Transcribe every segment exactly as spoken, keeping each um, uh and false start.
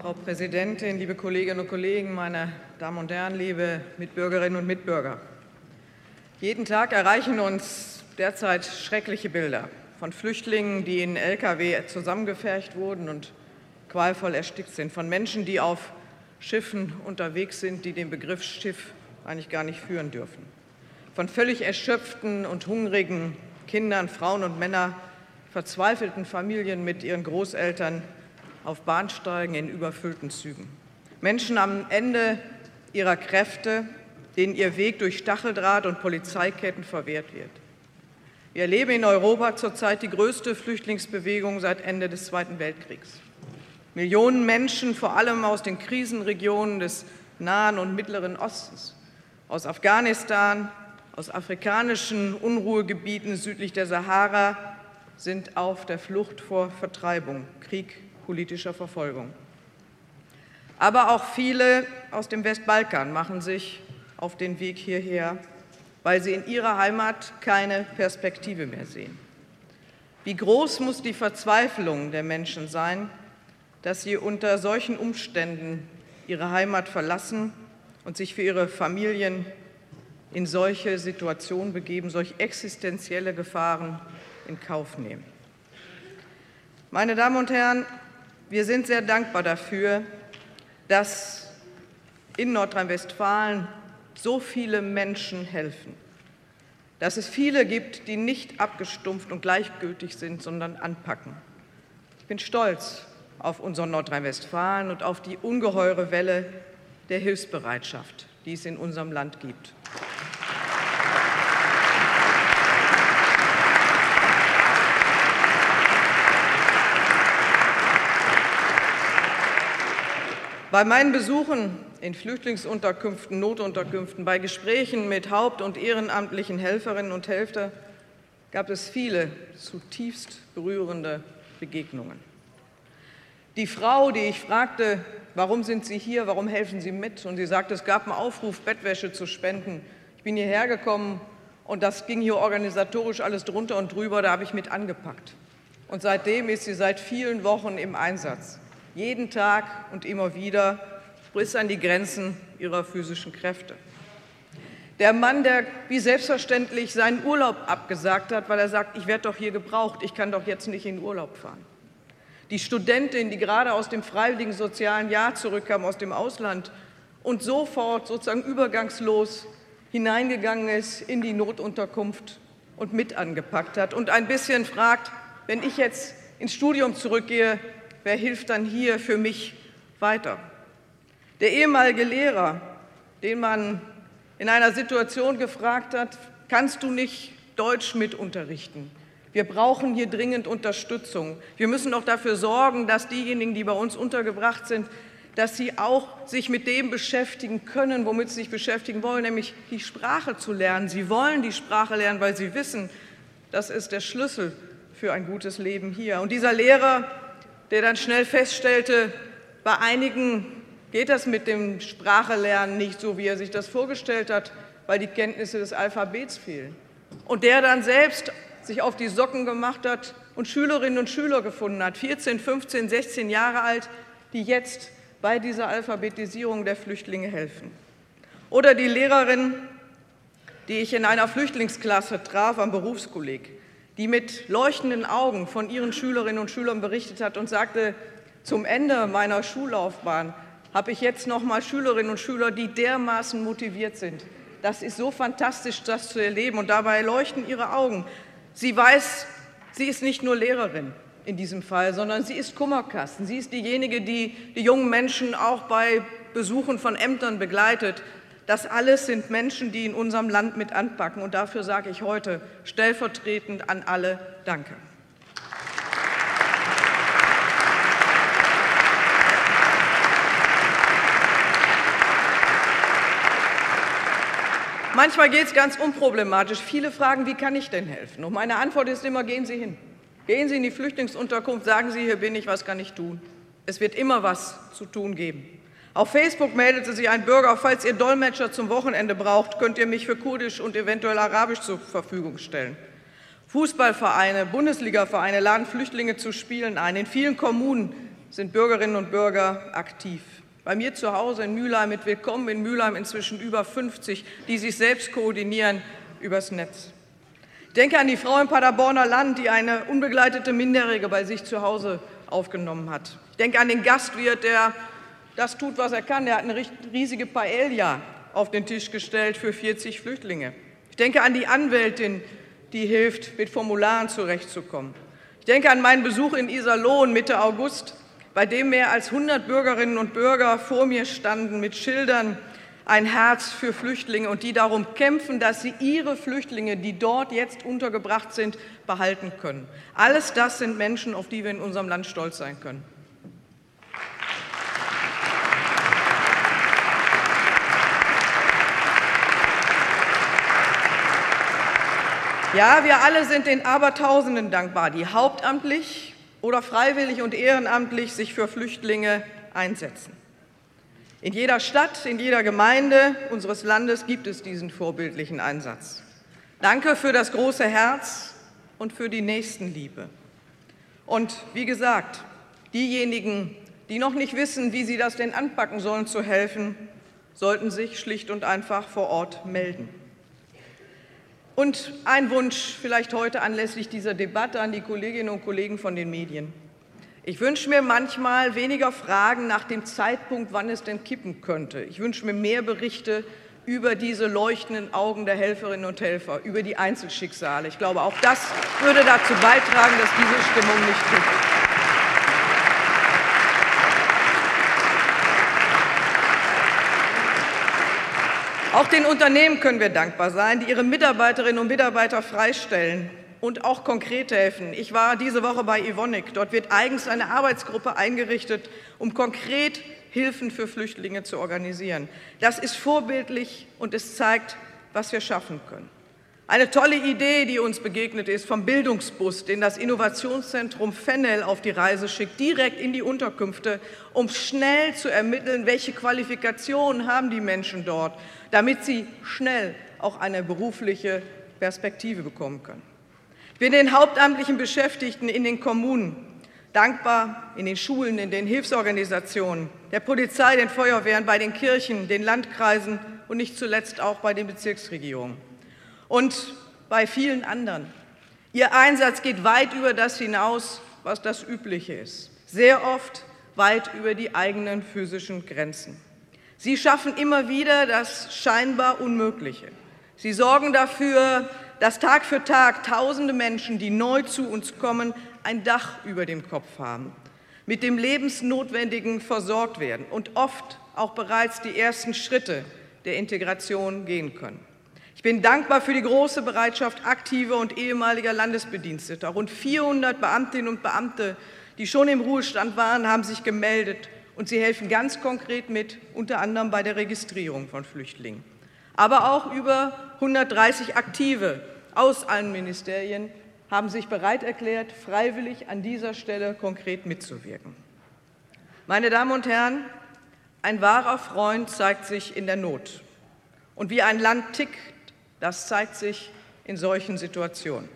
Frau Präsidentin, liebe Kolleginnen und Kollegen, meine Damen und Herren, liebe Mitbürgerinnen und Mitbürger! Jeden Tag erreichen uns derzeit schreckliche Bilder von Flüchtlingen, die in L K W zusammengefercht wurden und qualvoll erstickt sind, von Menschen, die auf Schiffen unterwegs sind, die den Begriff Schiff eigentlich gar nicht führen dürfen, von völlig erschöpften und hungrigen Kindern, Frauen und Männern, verzweifelten Familien mit ihren Großeltern auf Bahnsteigen in überfüllten Zügen. Menschen am Ende ihrer Kräfte, denen ihr Weg durch Stacheldraht und Polizeiketten verwehrt wird. Wir erleben in Europa zurzeit die größte Flüchtlingsbewegung seit Ende des Zweiten Weltkriegs. Millionen Menschen, vor allem aus den Krisenregionen des Nahen und Mittleren Ostens, aus Afghanistan, aus afrikanischen Unruhegebieten südlich der Sahara, sind auf der Flucht vor Vertreibung, Krieg, politischer Verfolgung. Aber auch viele aus dem Westbalkan machen sich auf den Weg hierher, weil sie in ihrer Heimat keine Perspektive mehr sehen. Wie groß muss die Verzweiflung der Menschen sein, dass sie unter solchen Umständen ihre Heimat verlassen und sich für ihre Familien in solche Situationen begeben, solch existenzielle Gefahren in Kauf nehmen. Meine Damen und Herren, wir sind sehr dankbar dafür, dass in Nordrhein-Westfalen so viele Menschen helfen, dass es viele gibt, die nicht abgestumpft und gleichgültig sind, sondern anpacken. Ich bin stolz auf unser Nordrhein-Westfalen und auf die ungeheure Welle der Hilfsbereitschaft, die es in unserem Land gibt. Bei meinen Besuchen in Flüchtlingsunterkünften, Notunterkünften, bei Gesprächen mit haupt- und ehrenamtlichen Helferinnen und Helfern gab es viele zutiefst berührende Begegnungen. Die Frau, die ich fragte, warum sind Sie hier, warum helfen Sie mit? Und sie sagte, es gab einen Aufruf, Bettwäsche zu spenden. Ich bin hierher gekommen und das ging hier organisatorisch alles drunter und drüber, da habe ich mit angepackt. Und seitdem ist sie seit vielen Wochen im Einsatz. Jeden Tag und immer wieder bis an die Grenzen ihrer physischen Kräfte. Der Mann, der wie selbstverständlich seinen Urlaub abgesagt hat, weil er sagt, ich werde doch hier gebraucht, ich kann doch jetzt nicht in den Urlaub fahren. Die Studentin, die gerade aus dem freiwilligen sozialen Jahr zurückkam, aus dem Ausland und sofort sozusagen übergangslos hineingegangen ist in die Notunterkunft und mit angepackt hat und ein bisschen fragt, wenn ich jetzt ins Studium zurückgehe, wer hilft dann hier für mich weiter? Der ehemalige Lehrer, den man in einer Situation gefragt hat, kannst du nicht Deutsch mit unterrichten? Wir brauchen hier dringend Unterstützung. Wir müssen doch dafür sorgen, dass diejenigen, die bei uns untergebracht sind, dass sie auch sich mit dem beschäftigen können, womit sie sich beschäftigen wollen, nämlich die Sprache zu lernen. Sie wollen die Sprache lernen, weil sie wissen, das ist der Schlüssel für ein gutes Leben hier. Und dieser Lehrer, der dann schnell feststellte, bei einigen geht das mit dem Sprachelernen nicht so, wie er sich das vorgestellt hat, weil die Kenntnisse des Alphabets fehlen. Und der dann selbst sich auf die Socken gemacht hat und Schülerinnen und Schüler gefunden hat, vierzehn, fünfzehn, sechzehn Jahre alt, die jetzt bei dieser Alphabetisierung der Flüchtlinge helfen. Oder die Lehrerin, die ich in einer Flüchtlingsklasse traf am Berufskolleg, die mit leuchtenden Augen von ihren Schülerinnen und Schülern berichtet hat und sagte, zum Ende meiner Schullaufbahn habe ich jetzt noch mal Schülerinnen und Schüler, die dermaßen motiviert sind. Das ist so fantastisch, das zu erleben, und dabei leuchten ihre Augen. Sie weiß, sie ist nicht nur Lehrerin in diesem Fall, sondern sie ist Kummerkasten. Sie ist diejenige, die die jungen Menschen auch bei Besuchen von Ämtern begleitet. Das alles sind Menschen, die in unserem Land mit anpacken. Und dafür sage ich heute stellvertretend an alle Danke. Manchmal geht es ganz unproblematisch. Viele fragen, wie kann ich denn helfen? Und meine Antwort ist immer, gehen Sie hin. Gehen Sie in die Flüchtlingsunterkunft, sagen Sie, hier bin ich, was kann ich tun? Es wird immer was zu tun geben. Auf Facebook meldete sich ein Bürger, falls ihr Dolmetscher zum Wochenende braucht, könnt ihr mich für Kurdisch und eventuell Arabisch zur Verfügung stellen. Fußballvereine, Bundesligavereine laden Flüchtlinge zu Spielen ein. In vielen Kommunen sind Bürgerinnen und Bürger aktiv. Bei mir zu Hause in Mülheim, mit Willkommen in Mülheim inzwischen über fünfzig, die sich selbst koordinieren übers Netz. Ich denke an die Frau im Paderborner Land, die eine unbegleitete Minderjährige bei sich zu Hause aufgenommen hat. Ich denke an den Gastwirt, der das tut, was er kann. Der hat eine riesige Paella auf den Tisch gestellt für vierzig Flüchtlinge. Ich denke an die Anwältin, die hilft, mit Formularen zurechtzukommen. Ich denke an meinen Besuch in Iserlohn Mitte August, bei dem mehr als hundert Bürgerinnen und Bürger vor mir standen mit Schildern, ein Herz für Flüchtlinge und die darum kämpfen, dass sie ihre Flüchtlinge, die dort jetzt untergebracht sind, behalten können. Alles das sind Menschen, auf die wir in unserem Land stolz sein können. Ja, wir alle sind den Abertausenden dankbar, die hauptamtlich oder freiwillig und ehrenamtlich sich für Flüchtlinge einsetzen. In jeder Stadt, in jeder Gemeinde unseres Landes gibt es diesen vorbildlichen Einsatz. Danke für das große Herz und für die Nächstenliebe. Und wie gesagt, diejenigen, die noch nicht wissen, wie sie das denn anpacken sollen, zu helfen, sollten sich schlicht und einfach vor Ort melden. Und ein Wunsch vielleicht heute anlässlich dieser Debatte an die Kolleginnen und Kollegen von den Medien. Ich wünsche mir manchmal weniger Fragen nach dem Zeitpunkt, wann es denn kippen könnte. Ich wünsche mir mehr Berichte über diese leuchtenden Augen der Helferinnen und Helfer, über die Einzelschicksale. Ich glaube, auch das würde dazu beitragen, dass diese Stimmung nicht kippt. Auch den Unternehmen können wir dankbar sein, die ihre Mitarbeiterinnen und Mitarbeiter freistellen und auch konkret helfen. Ich war diese Woche bei Evonik. Dort wird eigens eine Arbeitsgruppe eingerichtet, um konkret Hilfen für Flüchtlinge zu organisieren. Das ist vorbildlich und es zeigt, was wir schaffen können. Eine tolle Idee, die uns begegnet ist, vom Bildungsbus, den das Innovationszentrum Fennel auf die Reise schickt, direkt in die Unterkünfte, um schnell zu ermitteln, welche Qualifikationen haben die Menschen dort, damit sie schnell auch eine berufliche Perspektive bekommen können. Ich bin den hauptamtlichen Beschäftigten in den Kommunen dankbar, in den Schulen, in den Hilfsorganisationen, der Polizei, den Feuerwehren, bei den Kirchen, den Landkreisen und nicht zuletzt auch bei den Bezirksregierungen. Und bei vielen anderen. Ihr Einsatz geht weit über das hinaus, was das Übliche ist. Sehr oft weit über die eigenen physischen Grenzen. Sie schaffen immer wieder das scheinbar Unmögliche. Sie sorgen dafür, dass Tag für Tag tausende Menschen, die neu zu uns kommen, ein Dach über dem Kopf haben, mit dem Lebensnotwendigen versorgt werden und oft auch bereits die ersten Schritte der Integration gehen können. Ich bin dankbar für die große Bereitschaft aktiver und ehemaliger Landesbediensteter. Rund vierhundert Beamtinnen und Beamte, die schon im Ruhestand waren, haben sich gemeldet und sie helfen ganz konkret mit, unter anderem bei der Registrierung von Flüchtlingen. Aber auch über hundertdreißig Aktive aus allen Ministerien haben sich bereit erklärt, freiwillig an dieser Stelle konkret mitzuwirken. Meine Damen und Herren, ein wahrer Freund zeigt sich in der Not. Und wie ein Land tickt, das zeigt sich in solchen Situationen.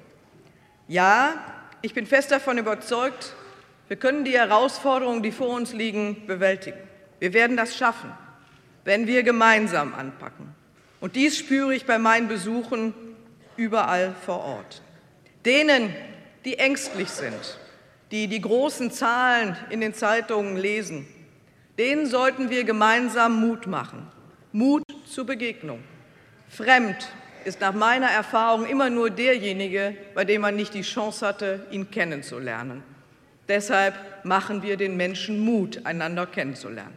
Ja, ich bin fest davon überzeugt, wir können die Herausforderungen, die vor uns liegen, bewältigen. Wir werden das schaffen, wenn wir gemeinsam anpacken. Und dies spüre ich bei meinen Besuchen überall vor Ort. Denen, die ängstlich sind, die die großen Zahlen in den Zeitungen lesen, denen sollten wir gemeinsam Mut machen. Mut zur Begegnung. Fremd ist nach meiner Erfahrung immer nur derjenige, bei dem man nicht die Chance hatte, ihn kennenzulernen. Deshalb machen wir den Menschen Mut, einander kennenzulernen.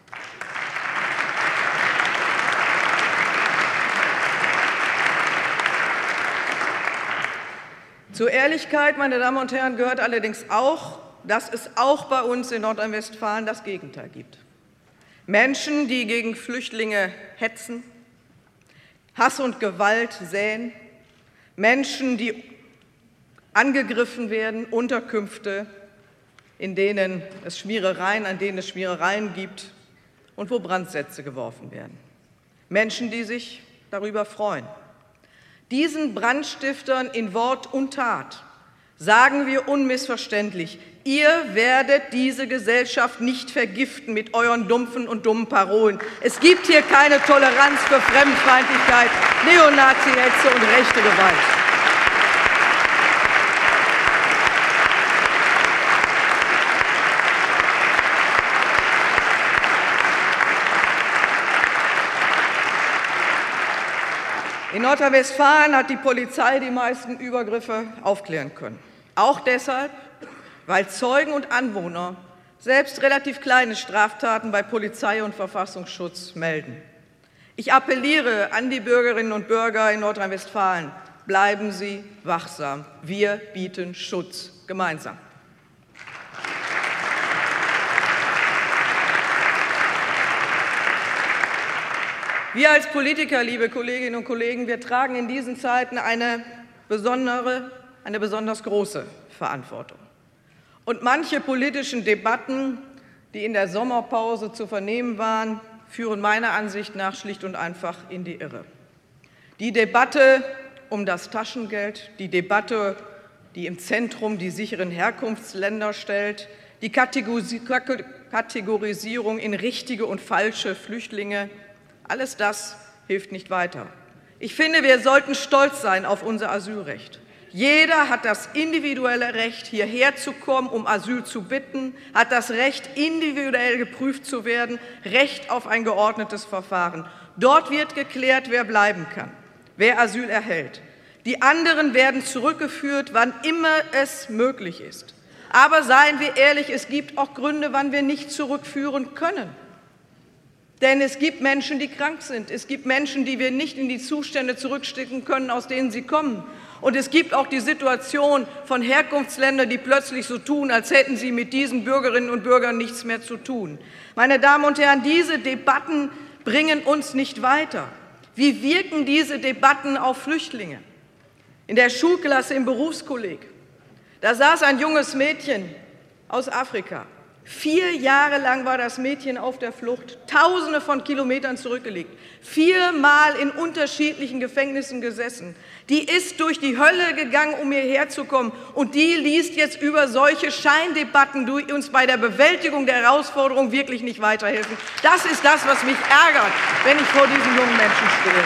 Zur Ehrlichkeit, meine Damen und Herren, gehört allerdings auch, dass es auch bei uns in Nordrhein-Westfalen das Gegenteil gibt. Menschen, die gegen Flüchtlinge hetzen, Hass und Gewalt säen, Menschen, die angegriffen werden, Unterkünfte, in denen es Schmierereien, an denen es Schmierereien gibt und wo Brandsätze geworfen werden. Menschen, die sich darüber freuen. Diesen Brandstiftern in Wort und Tat sagen wir unmissverständlich, Ihr werdet diese Gesellschaft nicht vergiften mit euren dumpfen und dummen Parolen. Es gibt hier keine Toleranz für Fremdenfeindlichkeit, Neonazi-Hetze und rechte Gewalt. In Nordrhein-Westfalen hat die Polizei die meisten Übergriffe aufklären können. Auch deshalb, weil Zeugen und Anwohner selbst relativ kleine Straftaten bei Polizei und Verfassungsschutz melden. Ich appelliere an die Bürgerinnen und Bürger in Nordrhein-Westfalen, bleiben Sie wachsam. Wir bieten Schutz gemeinsam. Wir als Politiker, liebe Kolleginnen und Kollegen, wir tragen in diesen Zeiten eine besondere, eine besonders große Verantwortung. Und manche politischen Debatten, die in der Sommerpause zu vernehmen waren, führen meiner Ansicht nach schlicht und einfach in die Irre. Die Debatte um das Taschengeld, die Debatte, die im Zentrum die sicheren Herkunftsländer stellt, die Kategorisierung in richtige und falsche Flüchtlinge, alles das hilft nicht weiter. Ich finde, wir sollten stolz sein auf unser Asylrecht. Jeder hat das individuelle Recht, hierher zu kommen, um Asyl zu bitten, hat das Recht, individuell geprüft zu werden, Recht auf ein geordnetes Verfahren. Dort wird geklärt, wer bleiben kann, wer Asyl erhält. Die anderen werden zurückgeführt, wann immer es möglich ist. Aber seien wir ehrlich, es gibt auch Gründe, wann wir nicht zurückführen können. Denn es gibt Menschen, die krank sind. Es gibt Menschen, die wir nicht in die Zustände zurückstecken können, aus denen sie kommen. Und es gibt auch die Situation von Herkunftsländern, die plötzlich so tun, als hätten sie mit diesen Bürgerinnen und Bürgern nichts mehr zu tun. Meine Damen und Herren, diese Debatten bringen uns nicht weiter. Wie wirken diese Debatten auf Flüchtlinge? In der Schulklasse im Berufskolleg, da saß ein junges Mädchen aus Afrika. Vier Jahre lang war das Mädchen auf der Flucht, Tausende von Kilometern zurückgelegt, viermal in unterschiedlichen Gefängnissen gesessen. Die ist durch die Hölle gegangen, um hierher zu kommen, und die liest jetzt über solche Scheindebatten, die uns bei der Bewältigung der Herausforderung wirklich nicht weiterhelfen. Das ist das, was mich ärgert, wenn ich vor diesen jungen Menschen stehe.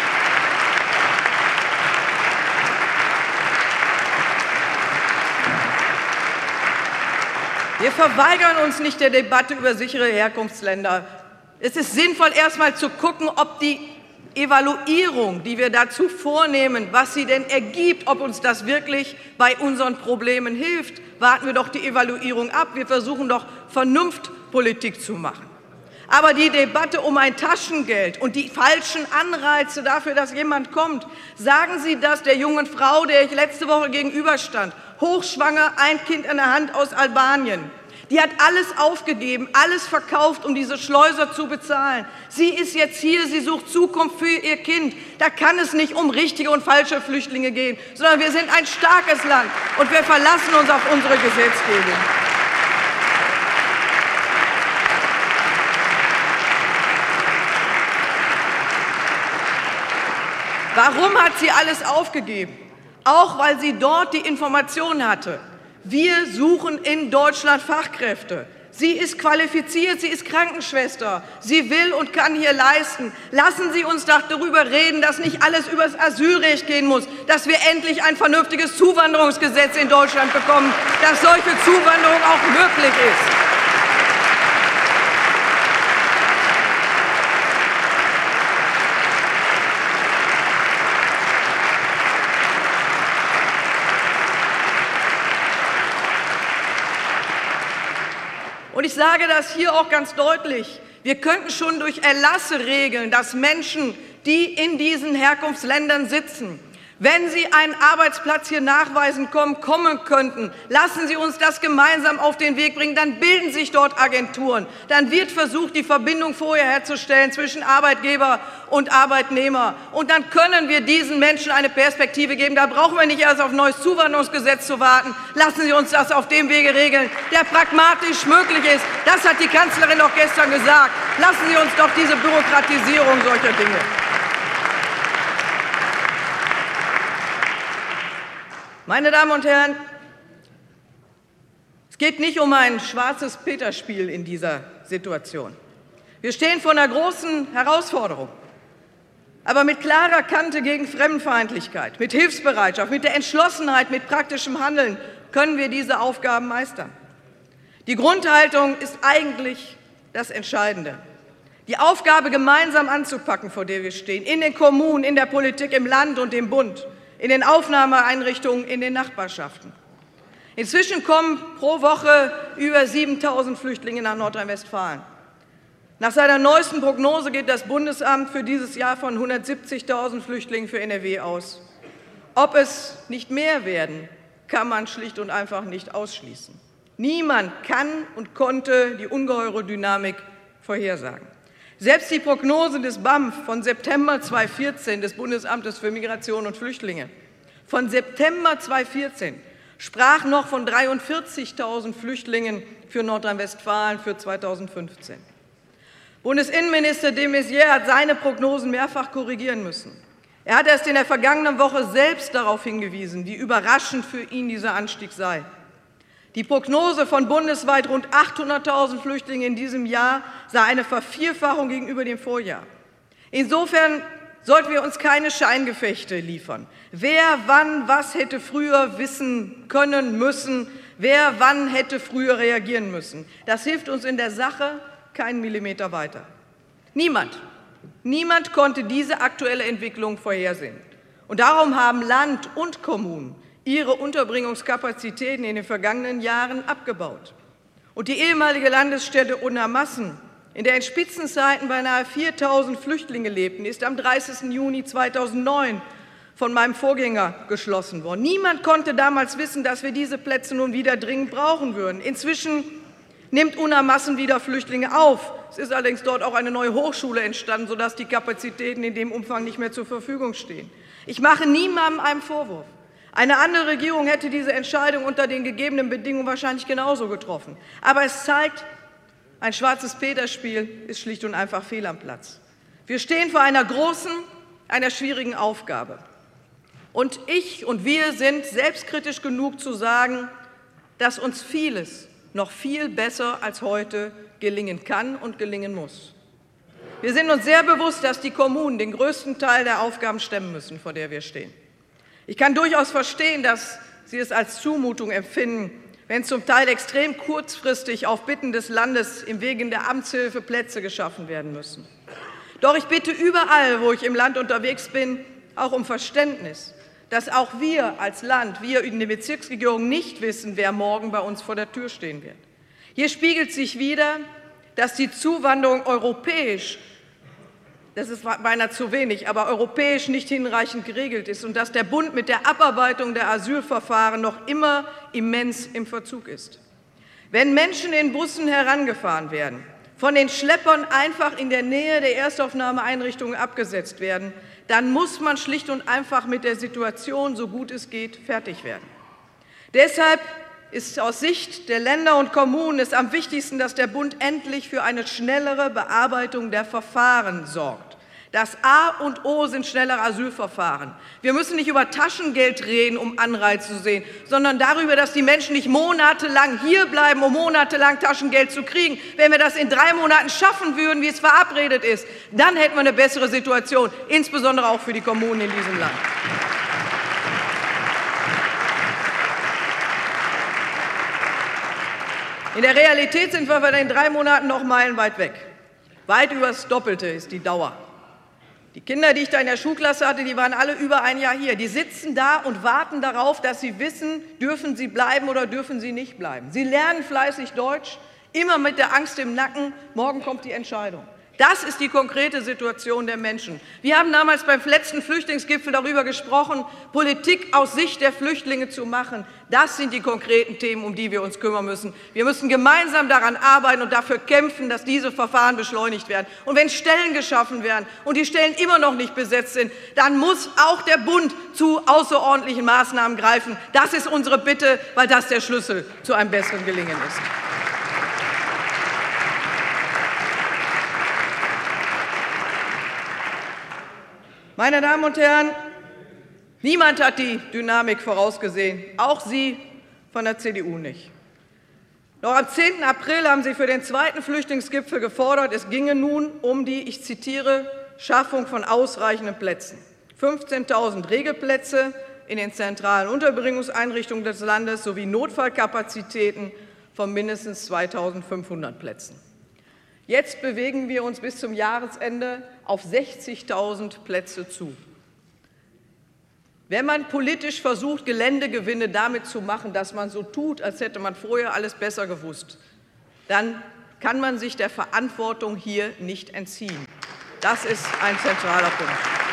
Wir verweigern uns nicht der Debatte über sichere Herkunftsländer. Es ist sinnvoll, erst mal zu gucken, ob die Evaluierung, die wir dazu vornehmen, was sie denn ergibt, ob uns das wirklich bei unseren Problemen hilft. Warten wir doch die Evaluierung ab. Wir versuchen doch, Vernunftpolitik zu machen. Aber die Debatte um ein Taschengeld und die falschen Anreize dafür, dass jemand kommt, sagen Sie das der jungen Frau, der ich letzte Woche gegenüberstand, hochschwanger, ein Kind an der Hand aus Albanien. Die hat alles aufgegeben, alles verkauft, um diese Schleuser zu bezahlen. Sie ist jetzt hier, sie sucht Zukunft für ihr Kind. Da kann es nicht um richtige und falsche Flüchtlinge gehen, sondern wir sind ein starkes Land und wir verlassen uns auf unsere Gesetzgebung. Warum hat sie alles aufgegeben? Auch weil sie dort die Information hatte. Wir suchen in Deutschland Fachkräfte. Sie ist qualifiziert, sie ist Krankenschwester. Sie will und kann hier leisten. Lassen Sie uns doch darüber reden, dass nicht alles über das Asylrecht gehen muss, dass wir endlich ein vernünftiges Zuwanderungsgesetz in Deutschland bekommen, dass solche Zuwanderung auch möglich ist. Und ich sage das hier auch ganz deutlich. Wir könnten schon durch Erlasse regeln, dass Menschen, die in diesen Herkunftsländern sitzen, wenn sie einen Arbeitsplatz hier nachweisen kommen, kommen könnten, lassen Sie uns das gemeinsam auf den Weg bringen, dann bilden sich dort Agenturen. Dann wird versucht, die Verbindung vorher herzustellen zwischen Arbeitgeber und Arbeitnehmer. Und dann können wir diesen Menschen eine Perspektive geben. Da brauchen wir nicht erst auf ein neues Zuwanderungsgesetz zu warten. Lassen Sie uns das auf dem Wege regeln, der pragmatisch möglich ist. Das hat die Kanzlerin auch gestern gesagt. Lassen Sie uns doch diese Bürokratisierung solcher Dinge. Meine Damen und Herren, Es geht nicht um ein schwarzes Peterspiel in dieser Situation. Wir stehen vor einer großen Herausforderung, aber mit klarer Kante gegen Fremdenfeindlichkeit, mit Hilfsbereitschaft, mit der Entschlossenheit, mit praktischem Handeln können wir diese Aufgaben meistern. Die Grundhaltung ist eigentlich das Entscheidende. Die Aufgabe gemeinsam anzupacken, vor der wir stehen, in den Kommunen, in der Politik, im Land und im Bund, in den Aufnahmeeinrichtungen, in den Nachbarschaften. Inzwischen kommen pro Woche über siebentausend Flüchtlinge nach Nordrhein-Westfalen. Nach seiner neuesten Prognose geht das Bundesamt für dieses Jahr von hundertsiebzigtausend Flüchtlingen für N R W aus. Ob es nicht mehr werden, kann man schlicht und einfach nicht ausschließen. Niemand kann und konnte die ungeheure Dynamik vorhersagen. Selbst die Prognose des B A M F von September zweitausendvierzehn, des Bundesamtes für Migration und Flüchtlinge, von September zweitausendvierzehn sprach noch von dreiundvierzigtausend Flüchtlingen für Nordrhein-Westfalen für zweitausendfünfzehn. Bundesinnenminister de Maizière hat seine Prognosen mehrfach korrigieren müssen. Er hat erst in der vergangenen Woche selbst darauf hingewiesen, wie überraschend für ihn dieser Anstieg sei. Die Prognose von bundesweit rund achthunderttausend Flüchtlingen in diesem Jahr sah eine Vervierfachung gegenüber dem Vorjahr. Insofern sollten wir uns keine Scheingefechte liefern. Wer wann was hätte früher wissen können müssen, wer wann hätte früher reagieren müssen. Das hilft uns in der Sache keinen Millimeter weiter. Niemand, niemand konnte diese aktuelle Entwicklung vorhersehen. Und darum haben Land und Kommunen ihre Unterbringungskapazitäten in den vergangenen Jahren abgebaut. Und die ehemalige Landesstätte Unermassen, in der in Spitzenzeiten beinahe viertausend Flüchtlinge lebten, ist am dreißigsten Juni zweitausendneun von meinem Vorgänger geschlossen worden. Niemand konnte damals wissen, dass wir diese Plätze nun wieder dringend brauchen würden. Inzwischen nimmt Unermassen wieder Flüchtlinge auf. Es ist allerdings dort auch eine neue Hochschule entstanden, sodass die Kapazitäten in dem Umfang nicht mehr zur Verfügung stehen. Ich mache niemandem einen Vorwurf. Eine andere Regierung hätte diese Entscheidung unter den gegebenen Bedingungen wahrscheinlich genauso getroffen. Aber es zeigt, ein schwarzes Peterspiel ist schlicht und einfach fehl am Platz. Wir stehen vor einer großen, einer schwierigen Aufgabe. Und ich und wir sind selbstkritisch genug zu sagen, dass uns vieles noch viel besser als heute gelingen kann und gelingen muss. Wir sind uns sehr bewusst, dass die Kommunen den größten Teil der Aufgaben stemmen müssen, vor der wir stehen. Ich kann durchaus verstehen, dass Sie es als Zumutung empfinden, wenn zum Teil extrem kurzfristig auf Bitten des Landes im Wege der Amtshilfe Plätze geschaffen werden müssen. Doch ich bitte überall, wo ich im Land unterwegs bin, auch um Verständnis, dass auch wir als Land, wir in den Bezirksregierungen nicht wissen, wer morgen bei uns vor der Tür stehen wird. Hier spiegelt sich wider, dass die Zuwanderung europäisch, das ist beinahe zu wenig, aber europäisch nicht hinreichend geregelt ist und dass der Bund mit der Abarbeitung der Asylverfahren noch immer immens im Verzug ist. Wenn Menschen in Bussen herangefahren werden, von den Schleppern einfach in der Nähe der Erstaufnahmeeinrichtungen abgesetzt werden, dann muss man schlicht und einfach mit der Situation, so gut es geht, fertig werden. Deshalb ist aus Sicht der Länder und Kommunen es am wichtigsten, dass der Bund endlich für eine schnellere Bearbeitung der Verfahren sorgt. Das A und O sind schnellere Asylverfahren. Wir müssen nicht über Taschengeld reden, um Anreize zu sehen, sondern darüber, dass die Menschen nicht monatelang hierbleiben, um monatelang Taschengeld zu kriegen. Wenn wir das in drei Monaten schaffen würden, wie es verabredet ist, dann hätten wir eine bessere Situation, insbesondere auch für die Kommunen in diesem Land. In der Realität sind wir bei den drei Monaten noch meilenweit weg. Weit über das Doppelte ist die Dauer. Die Kinder, die ich da in der Schulklasse hatte, die waren alle über ein Jahr hier. Die sitzen da und warten darauf, dass sie wissen, dürfen sie bleiben oder dürfen sie nicht bleiben. Sie lernen fleißig Deutsch, immer mit der Angst im Nacken, morgen kommt die Entscheidung. Das ist die konkrete Situation der Menschen. Wir haben damals beim letzten Flüchtlingsgipfel darüber gesprochen, Politik aus Sicht der Flüchtlinge zu machen. Das sind die konkreten Themen, um die wir uns kümmern müssen. Wir müssen gemeinsam daran arbeiten und dafür kämpfen, dass diese Verfahren beschleunigt werden. Und wenn Stellen geschaffen werden und die Stellen immer noch nicht besetzt sind, dann muss auch der Bund zu außerordentlichen Maßnahmen greifen. Das ist unsere Bitte, weil das der Schlüssel zu einem besseren Gelingen ist. Meine Damen und Herren, niemand hat die Dynamik vorausgesehen, auch Sie von der C D U nicht. Noch am zehnten April haben Sie für den zweiten Flüchtlingsgipfel gefordert, es ginge nun um die, ich zitiere, Schaffung von ausreichenden Plätzen. fünfzehntausend Regelplätze in den zentralen Unterbringungseinrichtungen des Landes sowie Notfallkapazitäten von mindestens zweitausendfünfhundert Plätzen. Jetzt bewegen wir uns bis zum Jahresende auf sechzigtausend Plätze zu. Wenn man politisch versucht, Geländegewinne damit zu machen, dass man so tut, als hätte man vorher alles besser gewusst, dann kann man sich der Verantwortung hier nicht entziehen. Das ist ein zentraler Punkt.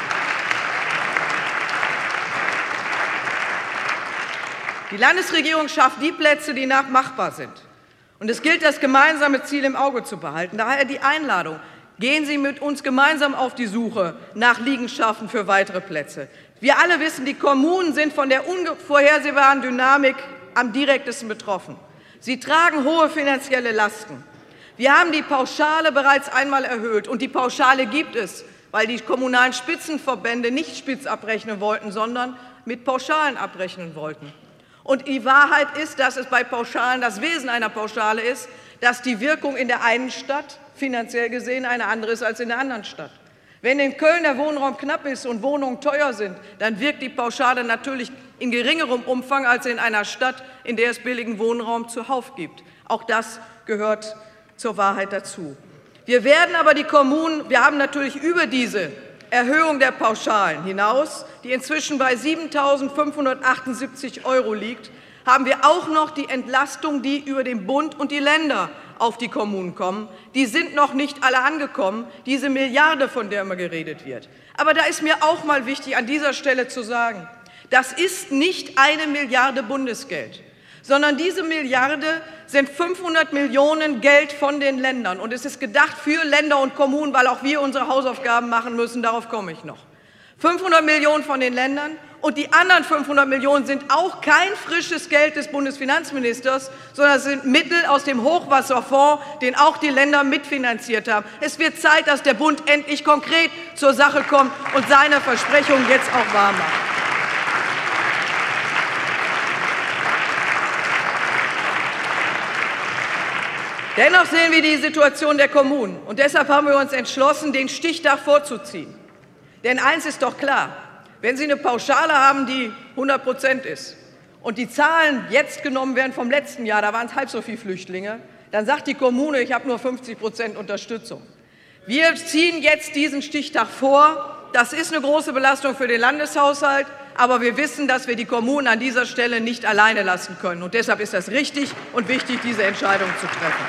Die Landesregierung schafft die Plätze, die machbar sind. Und es gilt, das gemeinsame Ziel im Auge zu behalten. Daher die Einladung. Gehen Sie mit uns gemeinsam auf die Suche nach Liegenschaften für weitere Plätze. Wir alle wissen, die Kommunen sind von der unvorhersehbaren Dynamik am direktesten betroffen. Sie tragen hohe finanzielle Lasten. Wir haben die Pauschale bereits einmal erhöht, und die Pauschale gibt es, weil die kommunalen Spitzenverbände nicht spitz abrechnen wollten, sondern mit Pauschalen abrechnen wollten. Und die Wahrheit ist, dass es bei Pauschalen das Wesen einer Pauschale ist, dass die Wirkung in der einen Stadt finanziell gesehen eine andere ist als in der anderen Stadt. Wenn in Köln der Wohnraum knapp ist und Wohnungen teuer sind, dann wirkt die Pauschale natürlich in geringerem Umfang als in einer Stadt, in der es billigen Wohnraum zuhauf gibt. Auch das gehört zur Wahrheit dazu. Wir werden aber die Kommunen, wir haben natürlich über diese Erhöhung der Pauschalen hinaus, die inzwischen bei siebentausendfünfhundertachtundsiebzig Euro liegt, haben wir auch noch die Entlastung, die über den Bund und die Länder auf die Kommunen kommen. Die sind noch nicht alle angekommen, diese Milliarde, von der immer geredet wird. Aber da ist mir auch mal wichtig, an dieser Stelle zu sagen, das ist nicht eine Milliarde Bundesgeld, sondern diese Milliarde sind fünfhundert Millionen Geld von den Ländern. Und es ist gedacht für Länder und Kommunen, weil auch wir unsere Hausaufgaben machen müssen, darauf komme ich noch. fünfhundert Millionen von den Ländern, und die anderen fünfhundert Millionen sind auch kein frisches Geld des Bundesfinanzministers, sondern es sind Mittel aus dem Hochwasserfonds, den auch die Länder mitfinanziert haben. Es wird Zeit, dass der Bund endlich konkret zur Sache kommt und seine Versprechungen jetzt auch wahr macht. Dennoch sehen wir die Situation der Kommunen, und deshalb haben wir uns entschlossen, den Stichtag vorzuziehen. Denn eins ist doch klar: Wenn Sie eine Pauschale haben, die hundert Prozent ist, und die Zahlen jetzt genommen werden vom letzten Jahr, da waren es halb so viele Flüchtlinge, dann sagt die Kommune, ich habe nur fünfzig Prozent Unterstützung. Wir ziehen jetzt diesen Stichtag vor. Das ist eine große Belastung für den Landeshaushalt, aber wir wissen, dass wir die Kommunen an dieser Stelle nicht alleine lassen können. Und deshalb ist das richtig und wichtig, diese Entscheidung zu treffen.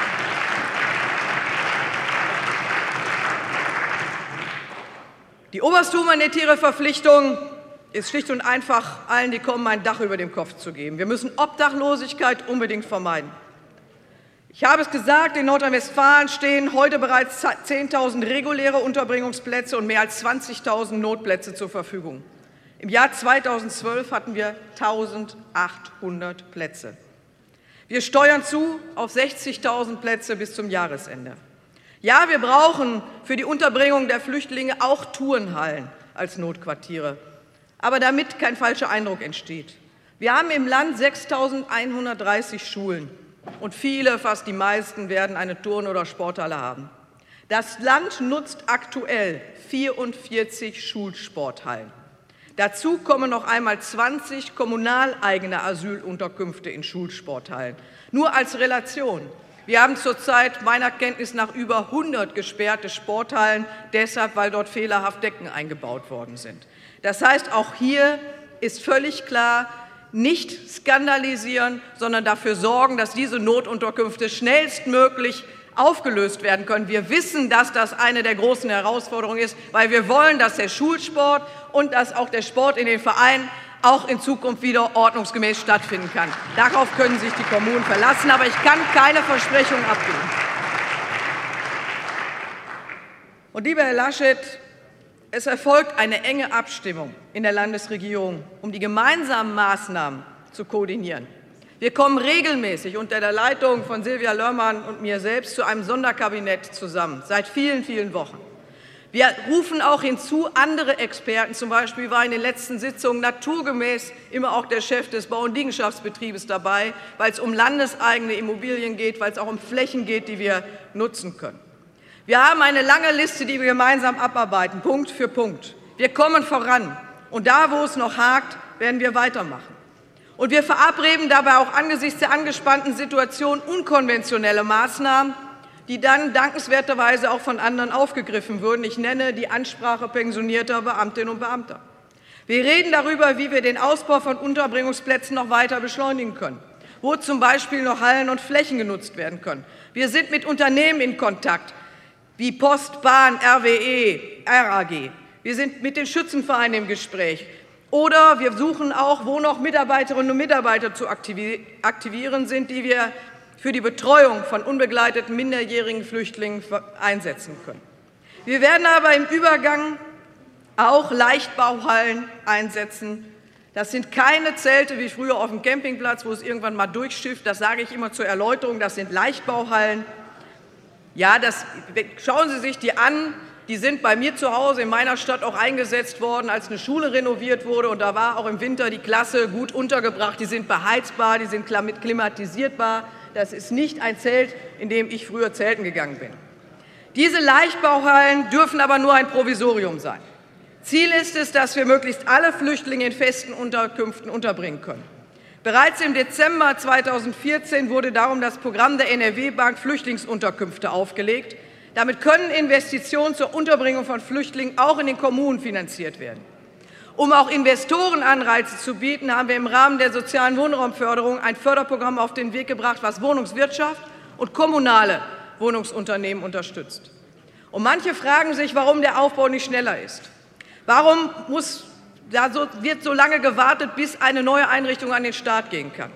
Die oberste humanitäre Verpflichtung ist schlicht und einfach, allen, die kommen, ein Dach über dem Kopf zu geben. Wir müssen Obdachlosigkeit unbedingt vermeiden. Ich habe es gesagt, in Nordrhein-Westfalen stehen heute bereits zehntausend reguläre Unterbringungsplätze und mehr als zwanzigtausend Notplätze zur Verfügung. Im Jahr zweitausendzwölf hatten wir eintausendachthundert Plätze. Wir steuern zu auf sechzigtausend Plätze bis zum Jahresende. Ja, wir brauchen für die Unterbringung der Flüchtlinge auch Turnhallen als Notquartiere, aber damit kein falscher Eindruck entsteht. Wir haben im Land sechstausendeinhundertdreißig Schulen, und viele, fast die meisten, werden eine Turn- oder Sporthalle haben. Das Land nutzt aktuell vierundvierzig Schulsporthallen. Dazu kommen noch einmal zwanzig kommunaleigene Asylunterkünfte in Schulsporthallen. Nur als Relation: Wir haben zurzeit meiner Kenntnis nach über hundert gesperrte Sporthallen, deshalb, weil dort fehlerhaft Decken eingebaut worden sind. Das heißt, auch hier ist völlig klar: Nicht skandalisieren, sondern dafür sorgen, dass diese Notunterkünfte schnellstmöglich aufgelöst werden können. Wir wissen, dass das eine der großen Herausforderungen ist, weil wir wollen, dass der Schulsport und dass auch der Sport in den Vereinen auch in Zukunft wieder ordnungsgemäß stattfinden kann. Darauf können sich die Kommunen verlassen, aber ich kann keine Versprechungen abgeben. Und lieber Herr Laschet, es erfolgt eine enge Abstimmung in der Landesregierung, um die gemeinsamen Maßnahmen zu koordinieren. Wir kommen regelmäßig unter der Leitung von Silvia Lörmann und mir selbst zu einem Sonderkabinett zusammen, seit vielen, vielen Wochen. Wir rufen auch hinzu andere Experten. Zum Beispiel war in den letzten Sitzungen naturgemäß immer auch der Chef des Bau- und Liegenschaftsbetriebes dabei, weil es um landeseigene Immobilien geht, weil es auch um Flächen geht, die wir nutzen können. Wir haben eine lange Liste, die wir gemeinsam abarbeiten, Punkt für Punkt. Wir kommen voran. Und da, wo es noch hakt, werden wir weitermachen. Und wir verabreden dabei auch angesichts der angespannten Situation unkonventionelle Maßnahmen, die dann dankenswerterweise auch von anderen aufgegriffen würden. Ich nenne die Ansprache pensionierter Beamtinnen und Beamter. Wir reden darüber, wie wir den Ausbau von Unterbringungsplätzen noch weiter beschleunigen können, wo zum Beispiel noch Hallen und Flächen genutzt werden können. Wir sind mit Unternehmen in Kontakt, wie Post, Bahn, R W E, R A G. Wir sind mit den Schützenvereinen im Gespräch. Oder wir suchen auch, wo noch Mitarbeiterinnen und Mitarbeiter zu aktivieren sind, die wir für die Betreuung von unbegleiteten minderjährigen Flüchtlingen einsetzen können. Wir werden aber im Übergang auch Leichtbauhallen einsetzen. Das sind keine Zelte wie früher auf dem Campingplatz, wo es irgendwann mal durchschifft. Das sage ich immer zur Erläuterung. Das sind Leichtbauhallen. Ja, das, schauen Sie sich die an. Die sind bei mir zu Hause in meiner Stadt auch eingesetzt worden, als eine Schule renoviert wurde. Und da war auch im Winter die Klasse gut untergebracht. Die sind beheizbar, die sind klimatisierbar. Das ist nicht ein Zelt, in dem ich früher zelten gegangen bin. Diese Leichtbauhallen dürfen aber nur ein Provisorium sein. Ziel ist es, dass wir möglichst alle Flüchtlinge in festen Unterkünften unterbringen können. Bereits im Dezember zweitausendvierzehn wurde darum das Programm der N R W-Bank Flüchtlingsunterkünfte aufgelegt. Damit können Investitionen zur Unterbringung von Flüchtlingen auch in den Kommunen finanziert werden. Um auch Investoren Anreize zu bieten, haben wir im Rahmen der sozialen Wohnraumförderung ein Förderprogramm auf den Weg gebracht, was Wohnungswirtschaft und kommunale Wohnungsunternehmen unterstützt. Und manche fragen sich, warum der Aufbau nicht schneller ist. Warum muss, da so, wird so lange gewartet, bis eine neue Einrichtung an den Start gehen kann?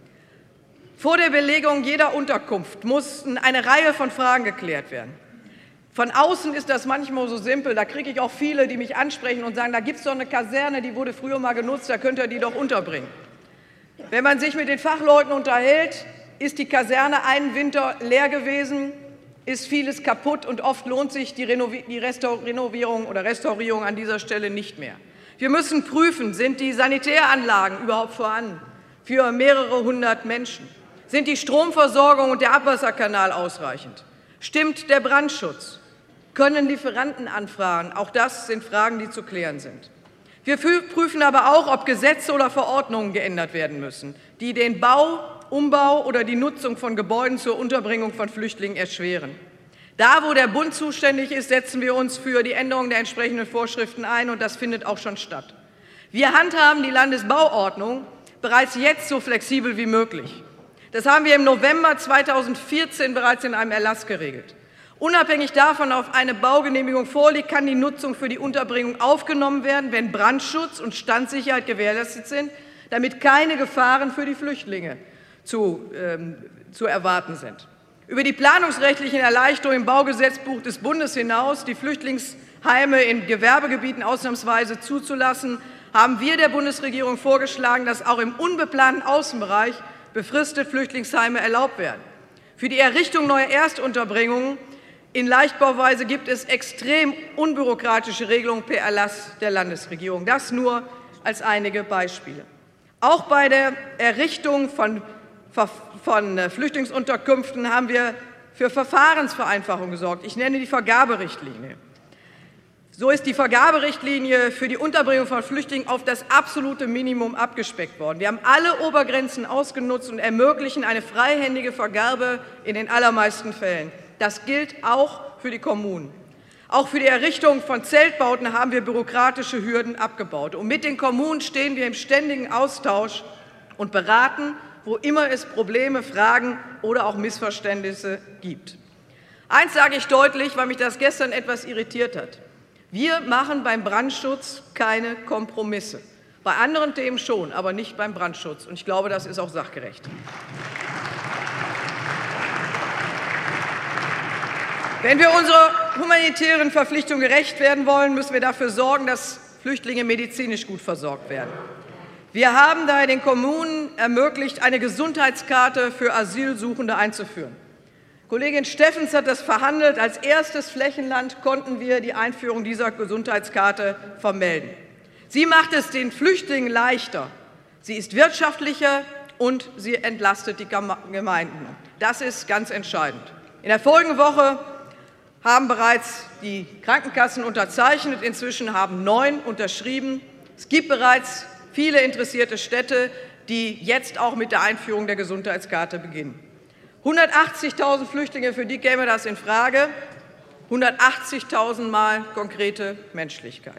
Vor der Belegung jeder Unterkunft mussten eine Reihe von Fragen geklärt werden. Von außen ist das manchmal so simpel, da kriege ich auch viele, die mich ansprechen und sagen, da gibt es doch eine Kaserne, die wurde früher mal genutzt, da könnt ihr die doch unterbringen. Wenn man sich mit den Fachleuten unterhält, ist die Kaserne einen Winter leer gewesen, ist vieles kaputt und oft lohnt sich die, Renovi- die Renovierung oder Restaurierung an dieser Stelle nicht mehr. Wir müssen prüfen, sind die Sanitäranlagen überhaupt vorhanden für mehrere hundert Menschen? Sind die Stromversorgung und der Abwasserkanal ausreichend? Stimmt der Brandschutz? Können Lieferanten anfragen? Auch das sind Fragen, die zu klären sind. Wir prüfen aber auch, ob Gesetze oder Verordnungen geändert werden müssen, die den Bau, Umbau oder die Nutzung von Gebäuden zur Unterbringung von Flüchtlingen erschweren. Da, wo der Bund zuständig ist, setzen wir uns für die Änderung der entsprechenden Vorschriften ein, und das findet auch schon statt. Wir handhaben die Landesbauordnung bereits jetzt so flexibel wie möglich. Das haben wir im November zweitausendvierzehn bereits in einem Erlass geregelt. Unabhängig davon, ob eine Baugenehmigung vorliegt, kann die Nutzung für die Unterbringung aufgenommen werden, wenn Brandschutz und Standsicherheit gewährleistet sind, damit keine Gefahren für die Flüchtlinge zu, ähm, zu erwarten sind. Über die planungsrechtlichen Erleichterungen im Baugesetzbuch des Bundes hinaus, die Flüchtlingsheime in Gewerbegebieten ausnahmsweise zuzulassen, haben wir der Bundesregierung vorgeschlagen, dass auch im unbeplanten Außenbereich befristet Flüchtlingsheime erlaubt werden. Für die Errichtung neuer Erstunterbringungen in Leichtbauweise gibt es extrem unbürokratische Regelungen per Erlass der Landesregierung. Das nur als einige Beispiele. Auch bei der Errichtung von, von Flüchtlingsunterkünften haben wir für Verfahrensvereinfachung gesorgt. Ich nenne die Vergaberichtlinie. So ist die Vergaberichtlinie für die Unterbringung von Flüchtlingen auf das absolute Minimum abgespeckt worden. Wir haben alle Obergrenzen ausgenutzt und ermöglichen eine freihändige Vergabe in den allermeisten Fällen. Das gilt auch für die Kommunen. Auch für die Errichtung von Zeltbauten haben wir bürokratische Hürden abgebaut. Und mit den Kommunen stehen wir im ständigen Austausch und beraten, wo immer es Probleme, Fragen oder auch Missverständnisse gibt. Eins sage ich deutlich, weil mich das gestern etwas irritiert hat. Wir machen beim Brandschutz keine Kompromisse. Bei anderen Themen schon, aber nicht beim Brandschutz. Und ich glaube, das ist auch sachgerecht. Wenn wir unserer humanitären Verpflichtung gerecht werden wollen, müssen wir dafür sorgen, dass Flüchtlinge medizinisch gut versorgt werden. Wir haben daher den Kommunen ermöglicht, eine Gesundheitskarte für Asylsuchende einzuführen. Kollegin Steffens hat das verhandelt. Als erstes Flächenland konnten wir die Einführung dieser Gesundheitskarte vermelden. Sie macht es den Flüchtlingen leichter. Sie ist wirtschaftlicher und sie entlastet die Gemeinden. Das ist ganz entscheidend. In der folgenden Woche haben bereits die Krankenkassen unterzeichnet. Inzwischen haben neun unterschrieben. Es gibt bereits viele interessierte Städte, die jetzt auch mit der Einführung der Gesundheitskarte beginnen. hundertachtzigtausend Flüchtlinge, für die käme das in Frage. hundertachtzigtausend Mal konkrete Menschlichkeit.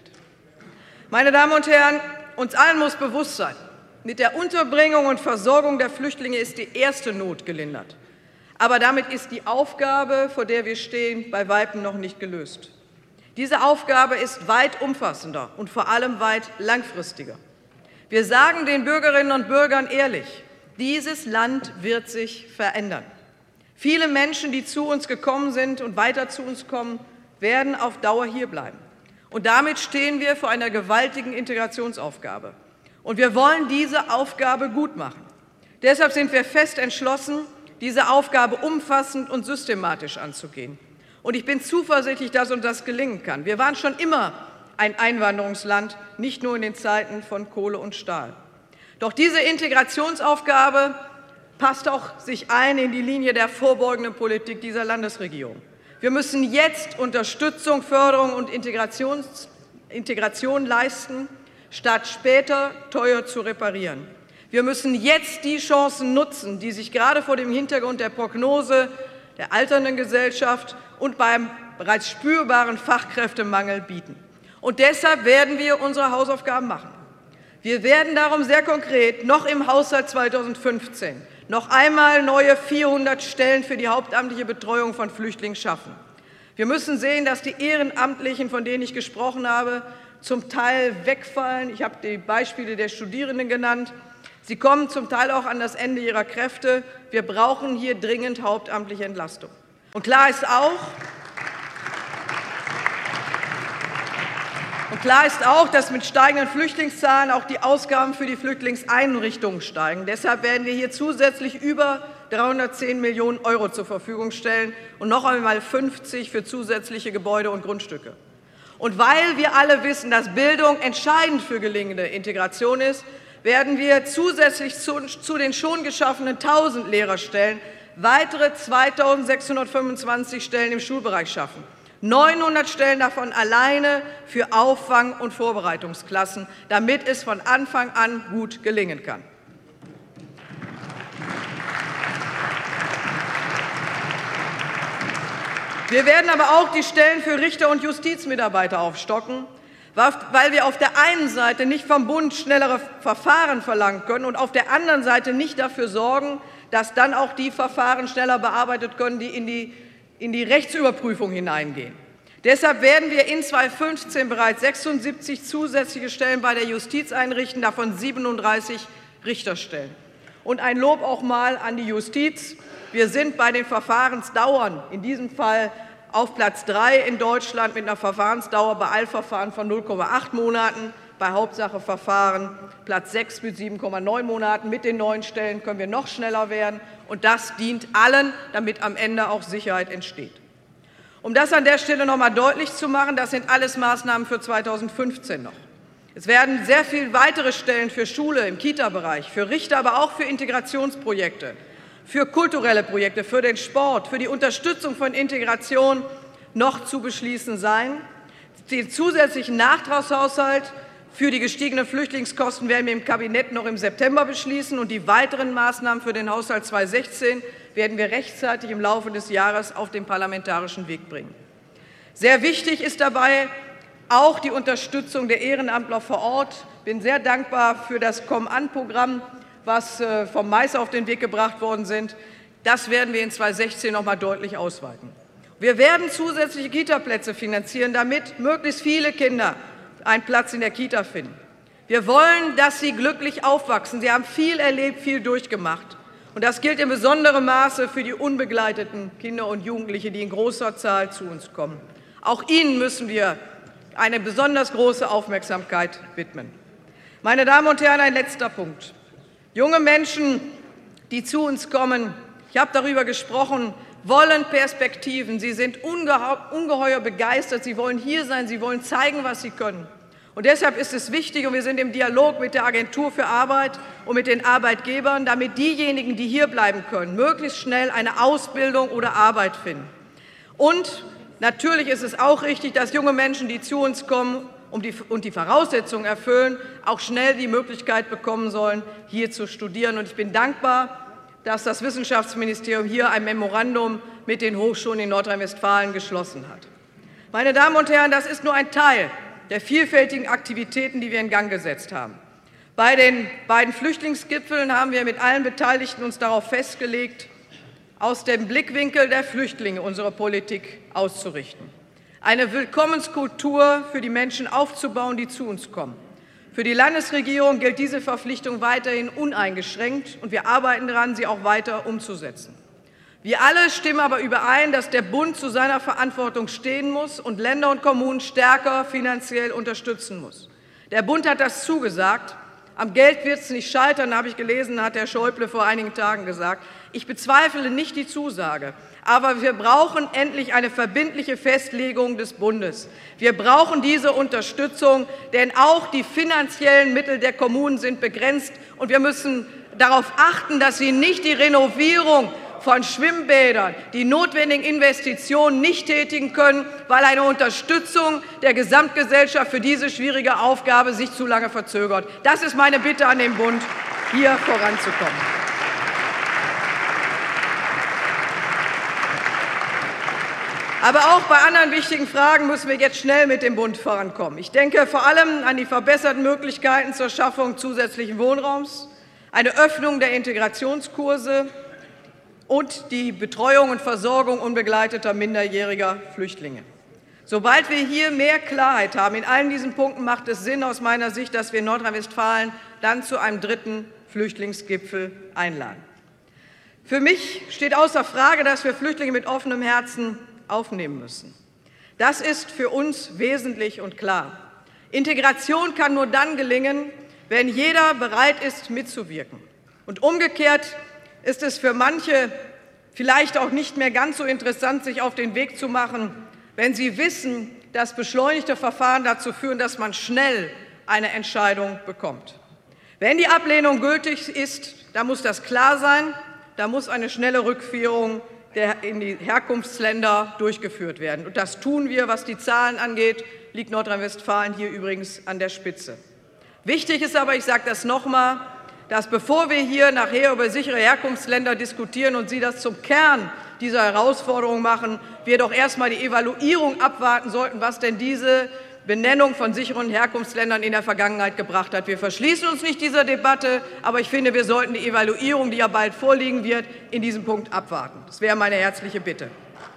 Meine Damen und Herren, uns allen muss bewusst sein, mit der Unterbringung und Versorgung der Flüchtlinge ist die erste Not gelindert. Aber damit ist die Aufgabe, vor der wir stehen, bei Weitem noch nicht gelöst. Diese Aufgabe ist weit umfassender und vor allem weit langfristiger. Wir sagen den Bürgerinnen und Bürgern ehrlich, dieses Land wird sich verändern. Viele Menschen, die zu uns gekommen sind und weiter zu uns kommen, werden auf Dauer hierbleiben. Und damit stehen wir vor einer gewaltigen Integrationsaufgabe. Und wir wollen diese Aufgabe gut machen. Deshalb sind wir fest entschlossen, diese Aufgabe umfassend und systematisch anzugehen. Und ich bin zuversichtlich, dass uns das gelingen kann. Wir waren schon immer ein Einwanderungsland, nicht nur in den Zeiten von Kohle und Stahl. Doch diese Integrationsaufgabe passt auch sich ein in die Linie der vorbeugenden Politik dieser Landesregierung. Wir müssen jetzt Unterstützung, Förderung und Integrations, Integration leisten, statt später teuer zu reparieren. Wir müssen jetzt die Chancen nutzen, die sich gerade vor dem Hintergrund der Prognose der alternden Gesellschaft und beim bereits spürbaren Fachkräftemangel bieten. Und deshalb werden wir unsere Hausaufgaben machen. Wir werden darum sehr konkret noch im Haushalt zweitausendfünfzehn noch einmal neue vierhundert Stellen für die hauptamtliche Betreuung von Flüchtlingen schaffen. Wir müssen sehen, dass die Ehrenamtlichen, von denen ich gesprochen habe, zum Teil wegfallen. Ich habe die Beispiele der Studierenden genannt. Sie kommen zum Teil auch an das Ende ihrer Kräfte. Wir brauchen hier dringend hauptamtliche Entlastung. Und klar ist auch, Und klar ist auch, dass mit steigenden Flüchtlingszahlen auch die Ausgaben für die Flüchtlingseinrichtungen steigen. Deshalb werden wir hier zusätzlich über dreihundertzehn Millionen Euro zur Verfügung stellen und noch einmal fünfzig für zusätzliche Gebäude und Grundstücke. Und weil wir alle wissen, dass Bildung entscheidend für gelingende Integration ist, werden wir zusätzlich zu, zu den schon geschaffenen tausend Lehrerstellen weitere zweitausendsechshundertfünfundzwanzig Stellen im Schulbereich schaffen. neunhundert Stellen davon alleine für Auffang- und Vorbereitungsklassen, damit es von Anfang an gut gelingen kann. Wir werden aber auch die Stellen für Richter und Justizmitarbeiter aufstocken, weil wir auf der einen Seite nicht vom Bund schnellere Verfahren verlangen können und auf der anderen Seite nicht dafür sorgen, dass dann auch die Verfahren schneller bearbeitet können, die in die in die Rechtsüberprüfung hineingehen. Deshalb werden wir in zweitausendfünfzehn bereits sechsundsiebzig zusätzliche Stellen bei der Justiz einrichten, davon siebenunddreißig Richterstellen. Und ein Lob auch mal an die Justiz. Wir sind bei den Verfahrensdauern in diesem Fall auf Platz drei in Deutschland mit einer Verfahrensdauer bei Eilverfahren von null Komma acht Monaten, bei Hauptsacheverfahren Platz sechs mit sieben Komma neun Monaten. Mit den neuen Stellen können wir noch schneller werden. Und das dient allen, damit am Ende auch Sicherheit entsteht. Um das an der Stelle noch einmal deutlich zu machen, das sind alles Maßnahmen für zweitausendfünfzehn noch. Es werden sehr viele weitere Stellen für Schule im Kita-Bereich, für Richter, aber auch für Integrationsprojekte, für kulturelle Projekte, für den Sport, für die Unterstützung von Integration noch zu beschließen sein. Den zusätzlichen Nachtragshaushalt für die gestiegenen Flüchtlingskosten werden wir im Kabinett noch im September beschließen, und die weiteren Maßnahmen für den Haushalt zweitausendsechzehn werden wir rechtzeitig im Laufe des Jahres auf den parlamentarischen Weg bringen. Sehr wichtig ist dabei auch die Unterstützung der Ehrenamtler vor Ort. Ich bin sehr dankbar für das Komm-an-Programm, was vom Mais auf den Weg gebracht worden ist. Das werden wir in zweitausendsechzehn noch einmal deutlich ausweiten. Wir werden zusätzliche Kitaplätze finanzieren, damit möglichst viele Kinder einen Platz in der Kita finden. Wir wollen, dass sie glücklich aufwachsen. Sie haben viel erlebt, viel durchgemacht. Und das gilt in besonderem Maße für die unbegleiteten Kinder und Jugendliche, die in großer Zahl zu uns kommen. Auch ihnen müssen wir eine besonders große Aufmerksamkeit widmen. Meine Damen und Herren, ein letzter Punkt. Junge Menschen, die zu uns kommen, ich habe darüber gesprochen, wollen Perspektiven, sie sind ungeheuer begeistert, sie wollen hier sein, sie wollen zeigen, was sie können. Und deshalb ist es wichtig, und wir sind im Dialog mit der Agentur für Arbeit und mit den Arbeitgebern, damit diejenigen, die hier bleiben können, möglichst schnell eine Ausbildung oder Arbeit finden. Und natürlich ist es auch richtig, dass junge Menschen, die zu uns kommen und die Voraussetzungen erfüllen, auch schnell die Möglichkeit bekommen sollen, hier zu studieren. Und ich bin dankbar, dass das Wissenschaftsministerium hier ein Memorandum mit den Hochschulen in Nordrhein-Westfalen geschlossen hat. Meine Damen und Herren, das ist nur ein Teil der vielfältigen Aktivitäten, die wir in Gang gesetzt haben. Bei den beiden Flüchtlingsgipfeln haben wir mit allen Beteiligten uns darauf festgelegt, aus dem Blickwinkel der Flüchtlinge unsere Politik auszurichten. Eine Willkommenskultur für die Menschen aufzubauen, die zu uns kommen. Für die Landesregierung gilt diese Verpflichtung weiterhin uneingeschränkt, und wir arbeiten daran, sie auch weiter umzusetzen. Wir alle stimmen aber überein, dass der Bund zu seiner Verantwortung stehen muss und Länder und Kommunen stärker finanziell unterstützen muss. Der Bund hat das zugesagt. Am Geld wird es nicht scheitern, habe ich gelesen, hat Herr Schäuble vor einigen Tagen gesagt. Ich bezweifle nicht die Zusage, aber wir brauchen endlich eine verbindliche Festlegung des Bundes. Wir brauchen diese Unterstützung, denn auch die finanziellen Mittel der Kommunen sind begrenzt, und wir müssen darauf achten, dass sie nicht die Renovierung von Schwimmbädern, die notwendigen Investitionen nicht tätigen können, weil eine Unterstützung der Gesamtgesellschaft für diese schwierige Aufgabe sich zu lange verzögert. Das ist meine Bitte an den Bund, hier voranzukommen. Aber auch bei anderen wichtigen Fragen müssen wir jetzt schnell mit dem Bund vorankommen. Ich denke vor allem an die verbesserten Möglichkeiten zur Schaffung zusätzlichen Wohnraums, eine Öffnung der Integrationskurse und die Betreuung und Versorgung unbegleiteter minderjähriger Flüchtlinge. Sobald wir hier mehr Klarheit haben in allen diesen Punkten, macht es Sinn aus meiner Sicht, dass wir Nordrhein-Westfalen dann zu einem dritten Flüchtlingsgipfel einladen. Für mich steht außer Frage, dass wir Flüchtlinge mit offenem Herzen aufnehmen müssen. Das ist für uns wesentlich und klar. Integration kann nur dann gelingen, wenn jeder bereit ist, mitzuwirken. Und umgekehrt ist es für manche vielleicht auch nicht mehr ganz so interessant, sich auf den Weg zu machen, wenn sie wissen, dass beschleunigte Verfahren dazu führen, dass man schnell eine Entscheidung bekommt. Wenn die Ablehnung gültig ist, dann muss das klar sein, da muss eine schnelle Rückführung der in die Herkunftsländer durchgeführt werden. Und das tun wir, was die Zahlen angeht, liegt Nordrhein-Westfalen hier übrigens an der Spitze. Wichtig ist aber, ich sage das noch mal, dass bevor wir hier nachher über sichere Herkunftsländer diskutieren und Sie das zum Kern dieser Herausforderung machen, wir doch erst mal die Evaluierung abwarten sollten, was denn diese Benennung von sicheren Herkunftsländern in der Vergangenheit gebracht hat. Wir verschließen uns nicht dieser Debatte, aber ich finde, wir sollten die Evaluierung, die ja bald vorliegen wird, in diesem Punkt abwarten. Das wäre meine herzliche Bitte.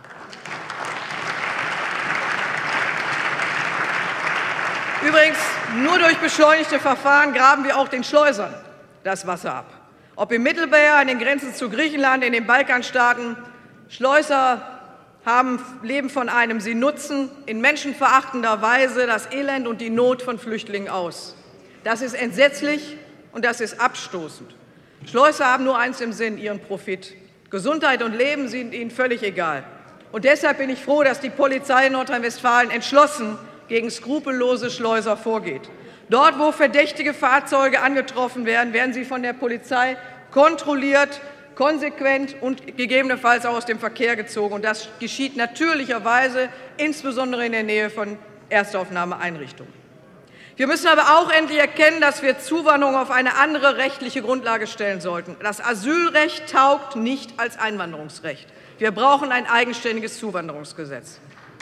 Übrigens, nur durch beschleunigte Verfahren graben wir auch den Schleusern das Wasser ab. Ob im Mittelmeer, an den Grenzen zu Griechenland, in den Balkanstaaten, Schleuser haben, leben von einem, sie nutzen in menschenverachtender Weise das Elend und die Not von Flüchtlingen aus. Das ist entsetzlich und das ist abstoßend. Schleuser haben nur eins im Sinn, ihren Profit. Gesundheit und Leben sind ihnen völlig egal. Und deshalb bin ich froh, dass die Polizei in Nordrhein-Westfalen entschlossen gegen skrupellose Schleuser vorgeht. Dort, wo verdächtige Fahrzeuge angetroffen werden, werden sie von der Polizei kontrolliert, konsequent und gegebenenfalls auch aus dem Verkehr gezogen. Und das geschieht natürlicherweise insbesondere in der Nähe von Erstaufnahmeeinrichtungen. Wir müssen aber auch endlich erkennen, dass wir Zuwanderung auf eine andere rechtliche Grundlage stellen sollten. Das Asylrecht taugt nicht als Einwanderungsrecht. Wir brauchen ein eigenständiges Zuwanderungsgesetz.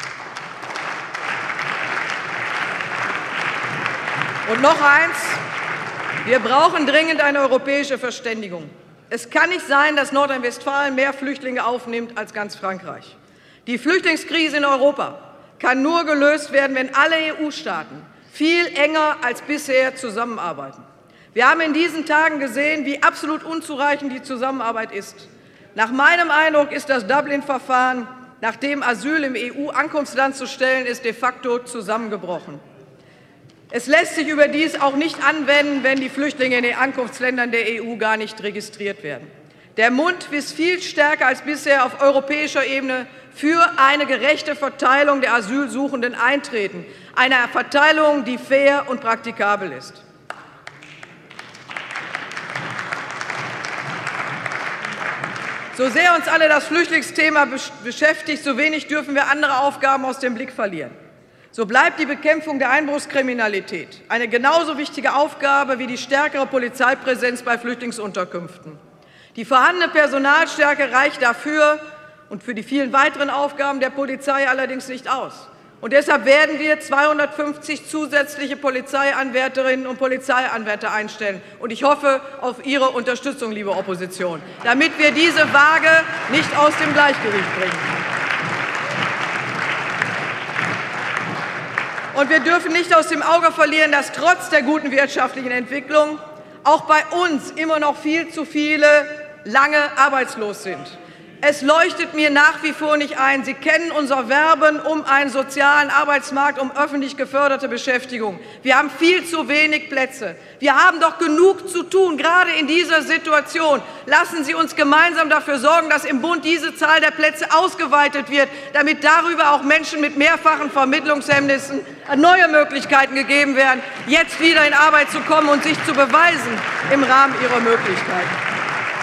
Und noch eins, wir brauchen dringend eine europäische Verständigung. Es kann nicht sein, dass Nordrhein-Westfalen mehr Flüchtlinge aufnimmt als ganz Frankreich. Die Flüchtlingskrise in Europa kann nur gelöst werden, wenn alle E U-Staaten viel enger als bisher zusammenarbeiten. Wir haben in diesen Tagen gesehen, wie absolut unzureichend die Zusammenarbeit ist. Nach meinem Eindruck ist das Dublin-Verfahren, nachdem Asyl im E U-Ankunftsland zu stellen ist, de facto zusammengebrochen. Es lässt sich überdies auch nicht anwenden, wenn die Flüchtlinge in den Ankunftsländern der E U gar nicht registriert werden. Der Bund will viel stärker als bisher auf europäischer Ebene für eine gerechte Verteilung der Asylsuchenden eintreten, eine Verteilung, die fair und praktikabel ist. So sehr uns alle das Flüchtlingsthema beschäftigt, so wenig dürfen wir andere Aufgaben aus dem Blick verlieren. So bleibt die Bekämpfung der Einbruchskriminalität eine genauso wichtige Aufgabe wie die stärkere Polizeipräsenz bei Flüchtlingsunterkünften. Die vorhandene Personalstärke reicht dafür und für die vielen weiteren Aufgaben der Polizei allerdings nicht aus. Und deshalb werden wir zweihundertfünfzig zusätzliche Polizeianwärterinnen und Polizeianwärter einstellen. Und ich hoffe auf Ihre Unterstützung, liebe Opposition, damit wir diese Waage nicht aus dem Gleichgewicht bringen. Und wir dürfen nicht aus dem Auge verlieren, dass trotz der guten wirtschaftlichen Entwicklung auch bei uns immer noch viel zu viele lange arbeitslos sind. Es leuchtet mir nach wie vor nicht ein. Sie kennen unser Werben um einen sozialen Arbeitsmarkt, um öffentlich geförderte Beschäftigung. Wir haben viel zu wenig Plätze. Wir haben doch genug zu tun, gerade in dieser Situation. Lassen Sie uns gemeinsam dafür sorgen, dass im Bund diese Zahl der Plätze ausgeweitet wird, damit darüber auch Menschen mit mehrfachen Vermittlungshemmnissen neue Möglichkeiten gegeben werden, jetzt wieder in Arbeit zu kommen und sich zu beweisen im Rahmen ihrer Möglichkeiten.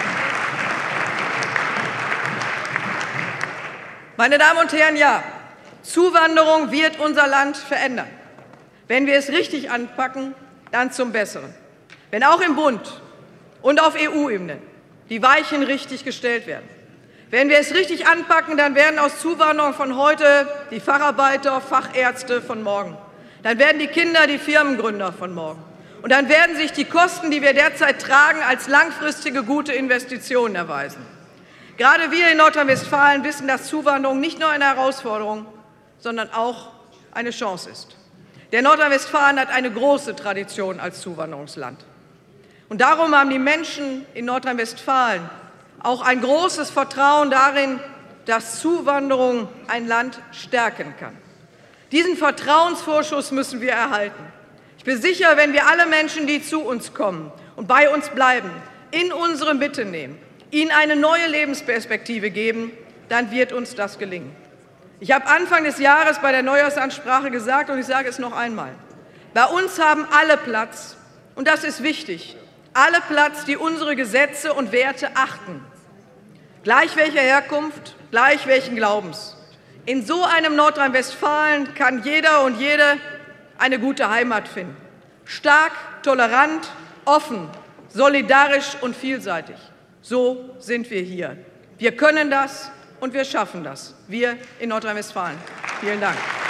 Meine Damen und Herren, ja, Zuwanderung wird unser Land verändern. Wenn wir es richtig anpacken, dann zum Besseren. Wenn auch im Bund und auf E U-Ebene die Weichen richtig gestellt werden. Wenn wir es richtig anpacken, dann werden aus Zuwanderung von heute die Facharbeiter, Fachärzte von morgen. Dann werden die Kinder die Firmengründer von morgen. Und dann werden sich die Kosten, die wir derzeit tragen, als langfristige gute Investitionen erweisen. Gerade wir in Nordrhein-Westfalen wissen, dass Zuwanderung nicht nur eine Herausforderung, sondern auch eine Chance ist. Denn Nordrhein-Westfalen hat eine große Tradition als Zuwanderungsland. Und darum haben die Menschen in Nordrhein-Westfalen auch ein großes Vertrauen darin, dass Zuwanderung ein Land stärken kann. Diesen Vertrauensvorschuss müssen wir erhalten. Ich bin sicher, wenn wir alle Menschen, die zu uns kommen und bei uns bleiben, in unsere Mitte nehmen, ihnen eine neue Lebensperspektive geben, dann wird uns das gelingen. Ich habe Anfang des Jahres bei der Neujahrsansprache gesagt, und ich sage es noch einmal, bei uns haben alle Platz, und das ist wichtig, alle Platz, die unsere Gesetze und Werte achten. Gleich welcher Herkunft, gleich welchen Glaubens. In so einem Nordrhein-Westfalen kann jeder und jede eine gute Heimat finden. Stark, tolerant, offen, solidarisch und vielseitig. So sind wir hier. Wir können das und wir schaffen das. Wir in Nordrhein-Westfalen. Vielen Dank.